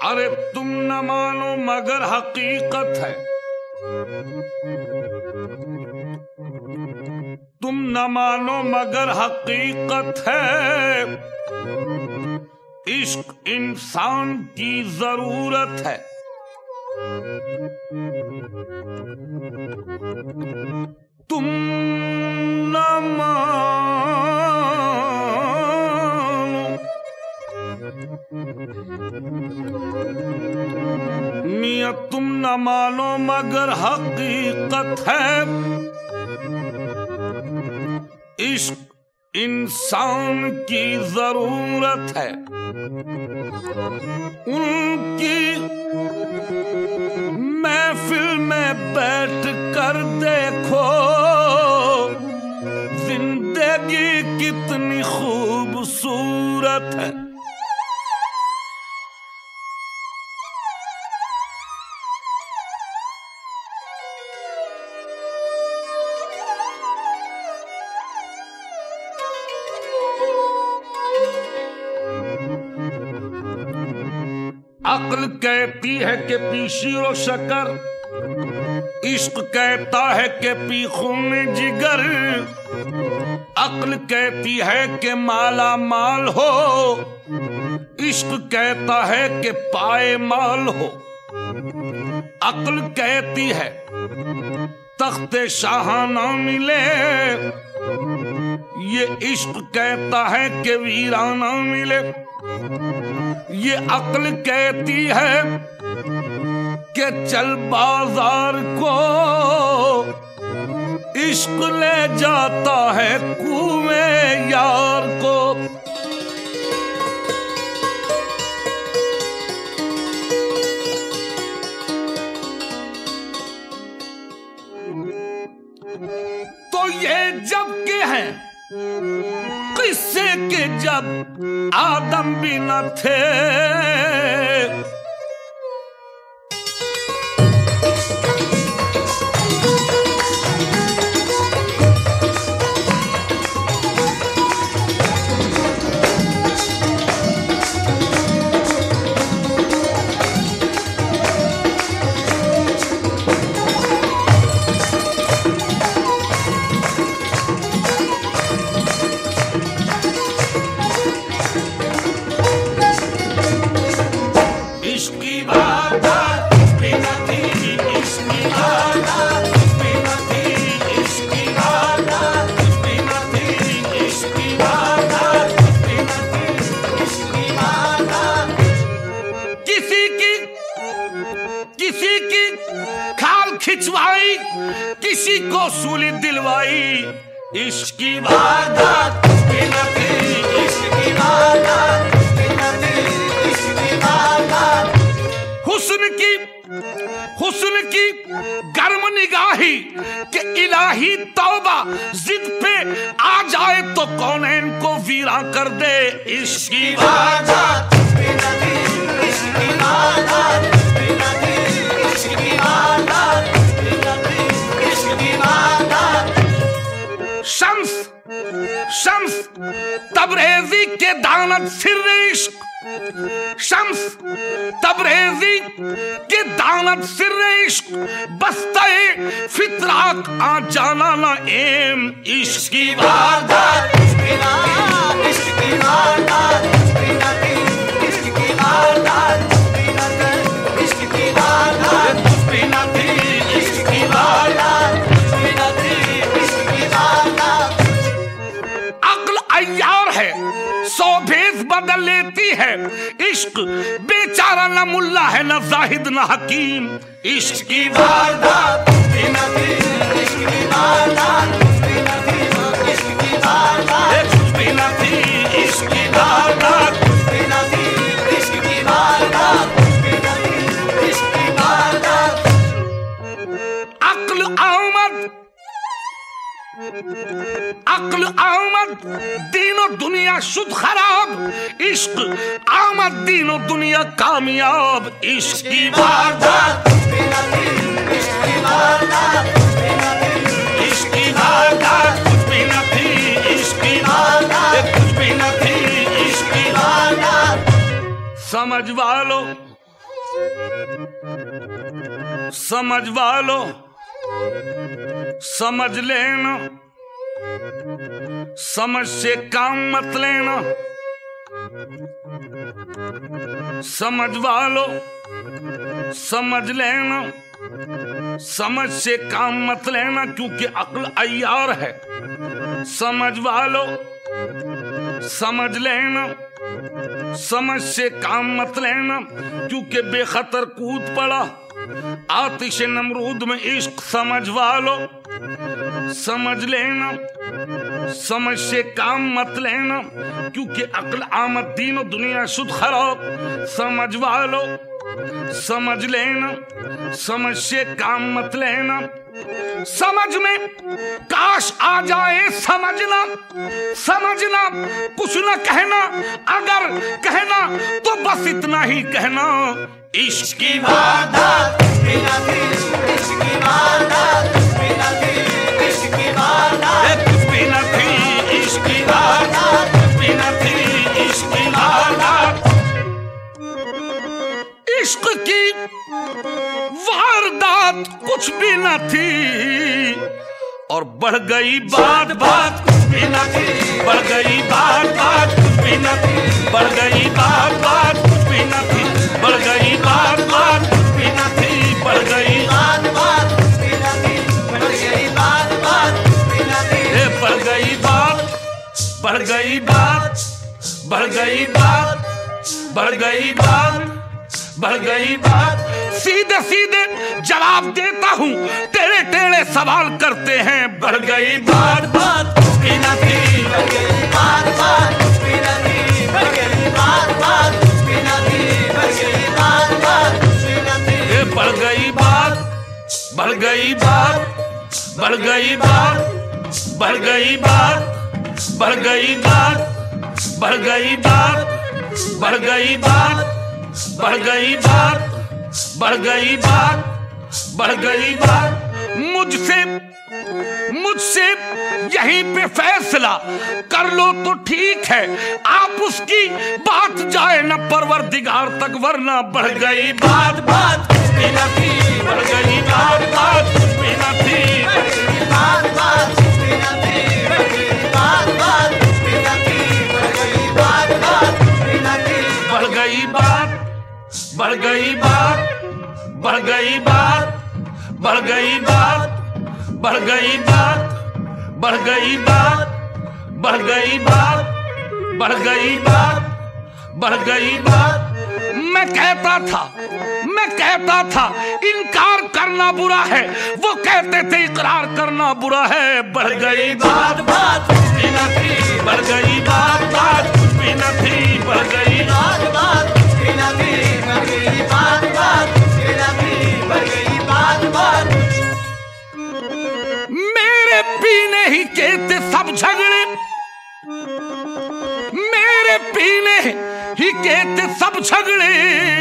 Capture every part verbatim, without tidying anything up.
अरे तुम न मानो मगर हकीकत है, तुम न मानो मगर हकीकत है। इश्क इंसान की जरूरत है। तुम न मानो मियां, तुम न मानो मगर हकीकत है। इश्क इंसान की जरूरत है। उनकी महफिल में बैठ कर देखो, जिंदगी कितनी खूबसूरत है। अक्ल कहती है कि पी शीरो शकर, इश्क कहता है कि पी खून जिगर। अक्ल कहती है कि माला माल हो, इश्क कहता है कि पाए माल हो। अक्ल कहती है तख्ते शाहाना मिले, ये इश्क कहता है कि वीराना मिले। ये अक्ल कहती है कि चल बाजार को, इश्क ले जाता है कुएं यार को। तो ये जब के हैं किस्से के जब आदम भी न थे। खिंचवाई किसी को सूली दिलवाई, इश्क की वारदात इश्क की वारदात इश्क की वारदात। हुस्न की हुस्न की गर्म निगाही के इलाही तौबा, जिद पे आ जाए तो कौन इनको वीरा कर दे। इश्क की वारदात इश्क की वारदात इश्क की वारदात। शम्स शम्स तबरेज़ी के दानत सिर्रे इश्क, शम्स तबरेज़ी के दानत सिर्रे इश्क। बस्ते फितराक आ जाना ना एम, इश्क की वारदात इश्क की वारदात इश्क की वारदात इश्क की वारदात इश्क की वारदात। अक्ल अय्यार है, सौ भेस बदल लेती है। इश्क बेचारा न मुल्ला है, न जाहिद न हकीम। इश्क की वारदात इश्क की वारदात इश्क की वारदात कुछ भी न थी। इश्क की वारदात इश्क की वारदात इश्क की वारदात। अक्ल आमद अक्ल आमद दीनो दुनिया शुद्ध खराब, इश्क आमद दीनो दुनिया कामयाब। इश्क की वारदात इश्क की वारदात इश्क की वारदात कुछ भी न थी। इश्क की वारदात कुछ भी न थी। इश्क की वारदात। समझ वालो समझ वालो समझ लेना, समझ से काम मत लेना। समझ वालो समझ लेना, समझ से काम मत लेना, क्योंकि अक्ल अय्यार है। समझ वालो समझ लेना, समझ से काम मत लेना, क्योंकि बेखतर कूद पड़ा आतिश नमरूद में इश्क। समझ वालो समझ लेना, समझ से काम मत लेना, क्योंकि अक्ल आमद दीन दुनिया शुद्ध खराब। समझ वालो समझ लेना, समझ से काम मत लेना। समझ में काश आ जाए समझना, समझना कुछ न कहना, अगर कहना तो बस इतना ही कहना। इश्क की वारदात बिना थी, इश्क की वारदात बिना थी, इश्क की वारदात कुछ भी न थी, इश्क की वारदात बिना थी, इश्क की वारदात। इश्क की वारदात कुछ भी न थी, और बढ़ गई बात बात कुछ भी न थी, बढ़ गई बात बात कुछ भी न थी, बढ़ गई बात बात कुछ भी न थी, बढ़ गई बात बात कुछ भी न थी, बढ़ गई बात बात कुछ भी न थी, बढ़ गई बात बात कुछ भी न थी, बढ़ गई बात बढ़ गई बात बढ़ गई बात बढ़ गई बात बढ़ गई बात। सीधे सीधे जवाब देता हूँ, टेढ़े टेढ़े सवाल करते हैं। बढ़ गई बात बात कुछ भी न थी, बढ़ गई बात बात कुछ भी न थी, बढ़ गई बात बात कुछ भी न थी, बढ़ गई बात बात कुछ भी न थी, बढ़ गई बात बढ़ गई बात बढ़ गई बात बढ़ गई बात बढ़ गई बात बढ़ गई बात बढ़ गई बात बढ़ गई बात बढ़ गई बात बढ़ गई बात। मुझसे मुझसे यहीं पे फैसला कर लो तो ठीक है, आप उसकी बात जाए न परवरदिगार तक, वरना बढ़ गई बात बात कुछ भी न थी, बढ़ गई बात बात कुछ भी न थी, बढ़ गई बात बात कुछ भी न थी, बढ़ गई बात बात कुछ भी न थी, बढ़ गई बात बात कुछ भी न थी, बढ़ गई बात बढ़ गई बात बढ़ गई बात बढ़ गई बात बढ़ गई बात बढ़ गई बात बढ़ गई बात बढ़ गई बात बढ़ गई बात। मैं कहता था मैं कहता था इनकार करना बुरा है, वो कहते थे इकरार करना बुरा है। बढ़ गई बात बात कुछ भी न थी, बढ़ गई बात बात कुछ भी न थी, बढ़ गई बात बात कुछ भी न थी, बढ़ गई बात बात कुछ भी न थी, बढ़ गई बात बात। मेरे पीने ही के थे सब झगड़े, मेरे पीने ही के थे सब झगड़े,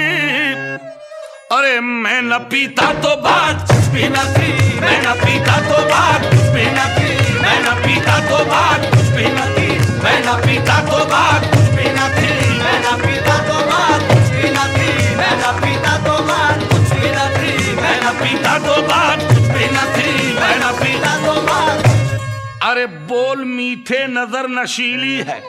अरे मैं न पीता तो बात कुछ भी न थी, मैं न पीता तो बात कुछ भी न थी, मैं न पीता तो बात कुछ भी न थी, मैं न पीता तो बात कुछ भी न थी, मैं न पीता तो बात कुछ भी न थी, मैं न पीता तो बात कुछ भी न थी, मैं न पीता तो बात कुछ भी न थी, मैं न पीता तो बात। अरे बोल मीठे नजर नशीली है,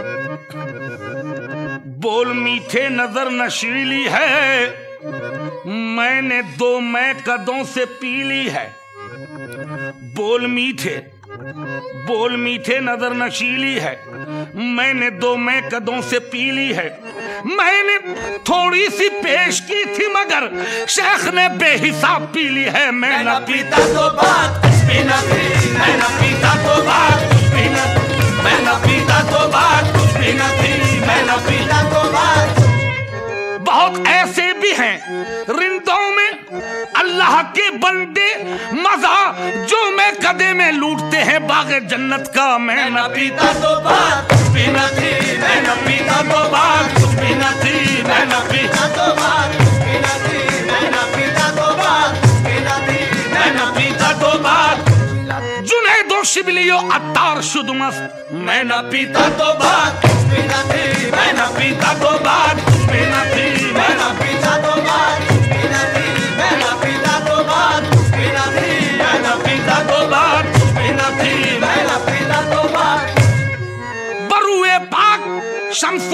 बोल मीठे नजर नशीली है, मैंने दो मैं कदों से पी ली है। बोल मीठे बोल मीठे नजर नशीली है, मैंने दो मैं कदों से पी ली है। मैंने थोड़ी सी पेश की थी मगर शेख ने बेहिसाब पी ली है। मैं न पीता तो बात कुछ भी न थी, मैं न पीता तो बात कुछ भी न थी, मैं न पीता तो बात कुछ भी न थी, मैं न पीता तो बात। बहुत ऐसे भी हैं रिंदों में अल्लाह के बंदे, मजा जो मैं कदे में लूटते हैं बागे जन्नत का। मैं न पीता तो बात कुछ भी न थी, मैं न पीता तो बात कुछ भी न थी, मैं न पीता तो बात कुछ भी न थी, मैं न पीता तो बात कुछ भी न थी, मैं न पीता तो बात। जुनैदो शिबलियो अत्तार शुद्ध मस्त, मैं न पीता तो बात कुछ भी न थी, मैं न पीता तो बात कुछ भी न थी, मैं न पीता तो बात।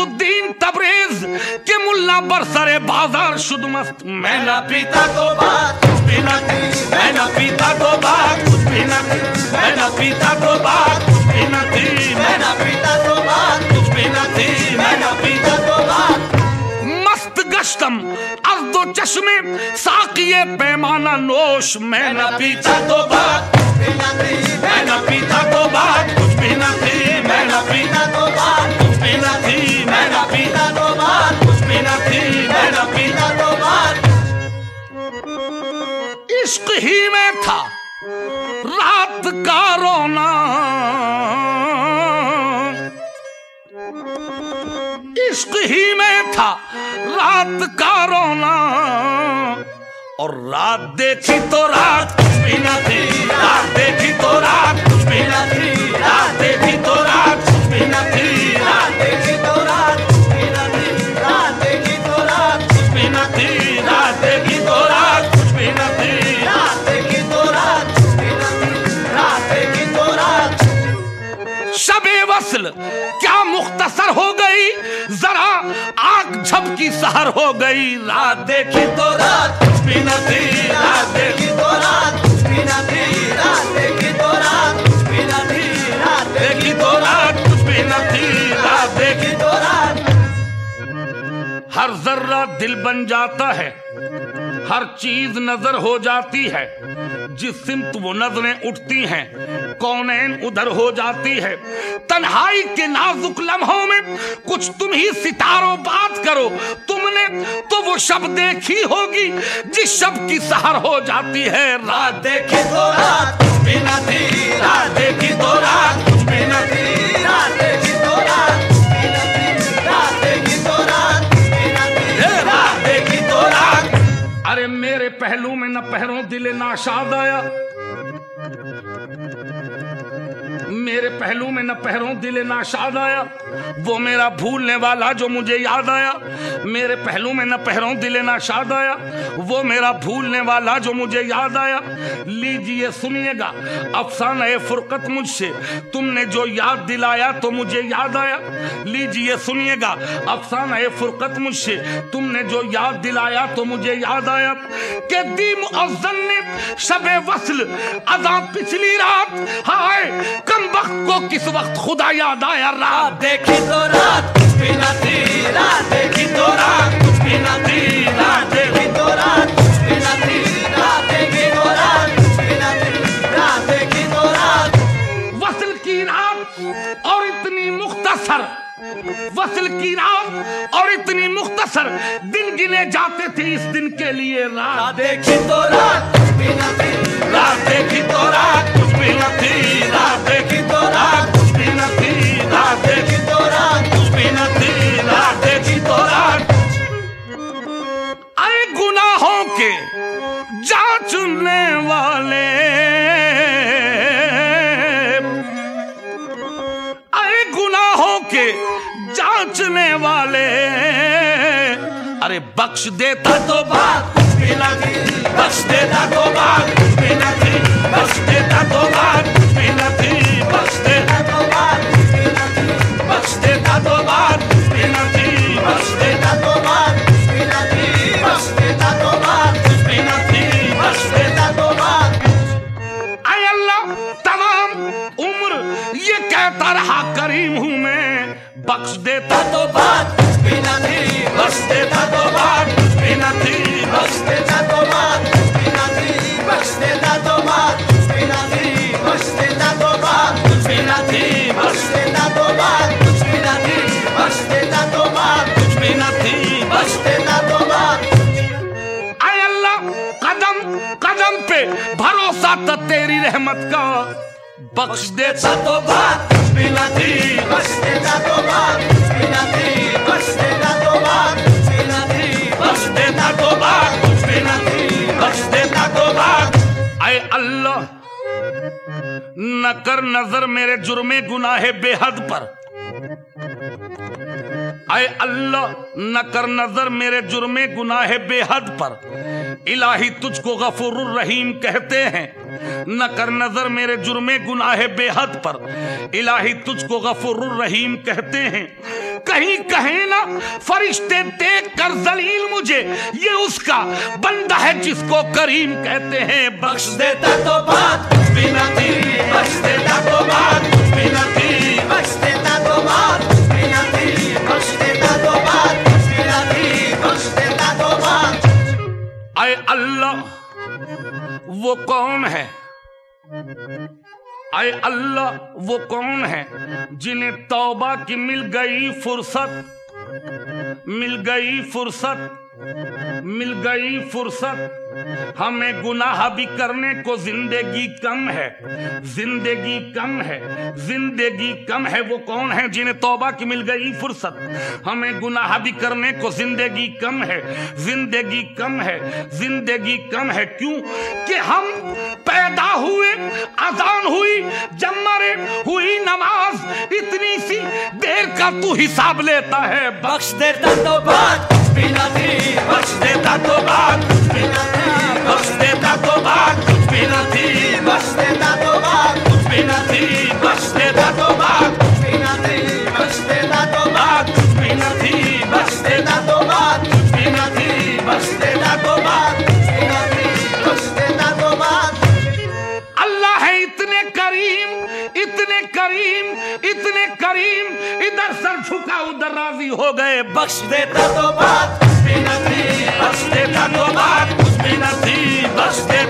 ताजुद्दीन तबरेज के मुल्ला बरसरे बाजार शुद्ध मस्त। मैं ना पीता तो बात कुछ भी न थी, मैं ना पीता तो बात कुछ भी न थी, मैं ना पीता तो बात कुछ भी न थी, मैं ना पीता तो बात कुछ भी न थी, मैं ना पीता तो बात। मस्त गश्तम अज़्दो चश्मे साकिये पैमाना नोश। मैं ना पीता तो बात कुछ भी न थी, मैं ना पीता तो बात कुछ भी न थी, मैं ना पीता तो बात कुछ भी न थी, मैं ना पीता तो बात कुछ भी न थी, मैं ना पीता तो बात। इश्क ही में था रात का रोना, इश्क ही में था रात का रोना, और रात देखी तो रात कुछ भी न थी, रात देखी तो रात कुछ भी न थी, रात देखी तो रात कुछ भी न थी, रात देखी तो रात कुछ भी न थी, रात देखी तो रात कुछ भी न थी, रात देखी तो रात कुछ भी न थी, रात देखी तो रात कुछ भी न थी, रात देखी तो रात। शबे वस्ल क्या मुख्तसर हो गई, जरा आग झपकी सहर हो गई, रात देखी तो रात कुछ भी न थी, रात देखी तो रात कुछ भी न थी, रात देखी तो रात कुछ भी न थी, रात देखी तो रात कुछ भी न थी, रात देखी तो रात। हर जर्रा दिल बन जाता है, हर चीज नजर हो जाती है, जिस सिमत वो नजरें उठती हैं कौनैन उधर हो जाती है। तन्हाई के नाजुक लम्हों में कुछ तुम ही सितारों बात करो, तुमने तो वो शब देखी होगी जिस शब की सहर हो जाती है। रात देखी तो रात कुछ भी न थी, रात देखी तो रात कुछ भी न थी, रात देखी तो रात कुछ भी न थी, रात देखी तो रात कुछ भी न थी, रात देखी तो रात। अरे मेरे पहलू में न पहरों दिले नाशाद आया, मेरे पहलू में न पहरों दिले नाशाद आया, वो मेरा भूलने वाला जो मुझे याद आया। मेरे पहलू में न पहरों दिले नाशाद आया, वो मेरा भूलने वाला जो मुझे याद आया। लीजिए सुनिएगा अफसाना ए फुरकत मुझसे तुमने जो याद दिलाया तो मुझे याद आया। लीजिए सुनिएगा अफसाना ए फुरकत मुझसे तुमने जो याद दिलाया तो मुझे याद आया कि दी मुअज्जन ने शबे वस्ल अज़ां पिछली रात, हाय कम वक्त को किस वक्त खुदा याद आया। रात देखी तो रात कुछ भी न थी, रात देखी तो रात कुछ भी न थी, रात देखी तो रात कुछ भी न थी, रात देखी तो रात कुछ भी न थी, रात देखी तो रात। वस्ल की रात और इतनी मुख्तसर, वस्ल की रात और इतनी मुख्तसर, दिन गिने जाते थे इस दिन के लिए। रात देखी तो रात कुछ भी न थी, रात देखी तो रात कुछ भी न थी, रात देखी तो रात कुछ भी न थी, रात देखी तो रात कुछ भी न थी, रात देखी तो रात। अरे गुनाहों के जांचने वाले, अरे गुनाहों के जांचने वाले, अरे बख्श देता तो बात कुछ भी न थी, बख्श देता तो बात कुछ भी न थी, बख्श देता तो बात कुछ भी न थी, बख्श देता तो बात कुछ भी न थी, बख्श देता तो बात कुछ भी न थी, बख्श देता तो बात कुछ भी न थी, बख्श देता तो बात कुछ भी न थी, बख्श देता तो बात। आय अल्लाह तमाम उम्र ये कहता रहा करीम हूँ मैं, बख्श देता तो बात कुछ भी न थी, बख्श देता तो बात कुछ भी न थी, बख्श देता तो बात कुछ भी न थी, बख्श देता तो बात कुछ भी न थी, बख्श देता तो बात कुछ भी न थी, बख्श देता तो बात कुछ भी न थी, बख्श देता तो बात कुछ भी न थी, बख्श देता तो बात। आय अल्लाह कदम कदम पे भरोसा था तेरी रहमत का, बख्श देता तो बात कुछ भी न थी, बख्श देता तो बात कुछ भी न थी, बख्श देता तो बात कुछ भी न थी, बख्श देता तो बात कुछ भी न थी, बख्श देता तो बात। आए अल्लाह न कर नजर मेरे जुर्मे गुनाहे बेहद पर, आए अल्लाह न कर नजर मेरे जुर्मे गुनाहे बेहद पर, इलाही तुझको गफूरुर रहीम कहते हैं। न कर नजर मेरे जुर्मे गुनाहे बेहद पर, इलाही तुझको गफूरुर रहीम कहते हैं। कहीं कहे ना फरिश्ते देख कर जलील मुझे, ये उसका बंदा है जिसको करीम कहते हैं। बख्श देता तो बात कुछ भी न थी, बख्श देता तो बात कुछ भी न थी, बख्श देता तो बात कुछ भी न थी, बख्श देता तो बात कुछ भी न थी, बख्श देता तो बात। आए अल्लाह वो कौन है, आए अल्लाह वो कौन है जिन्हें तौबा की मिल गई फुर्सत, मिल गई फुर्सत, मिल गई फुर्सत। हमें गुनाह भी करने को जिंदगी कम है, जिंदगी कम है, जिंदगी कम है। वो कौन है जिन्हें तौबा की मिल गई फुर्सत, हमें गुनाह भी करने को जिंदगी कम है, जिंदगी कम है, जिंदगी कम है। क्यों कि हम पैदा हुए, अजान हुई, जब मरे हुई नमाज, इतनी सी देर का तू हिसाब लेता है। बख्श देता तो बात कुछ भी न थी, बख्श देता तो बात कुछ भी न थी, बख्श देता तो बात कुछ भी न थी, बख्श देता तो बात कुछ भी न थी, बख्श देता तो बात कुछ भी न थी, बख्श देता तो बात कुछ भी न थी, बख्श देता तो बात कुछ भी न थी, बख्श देता तो बात कुछ भी न थी, बख्श देता तो बात। अल्लाह है इतने करीम, इतने करीम, इतने करीम, इधर सर झुका उधर राजी हो गए। बख्श देता तो बात कुछ भी न थी, बख्श देता तो बात कुछ भी न थी, बख्श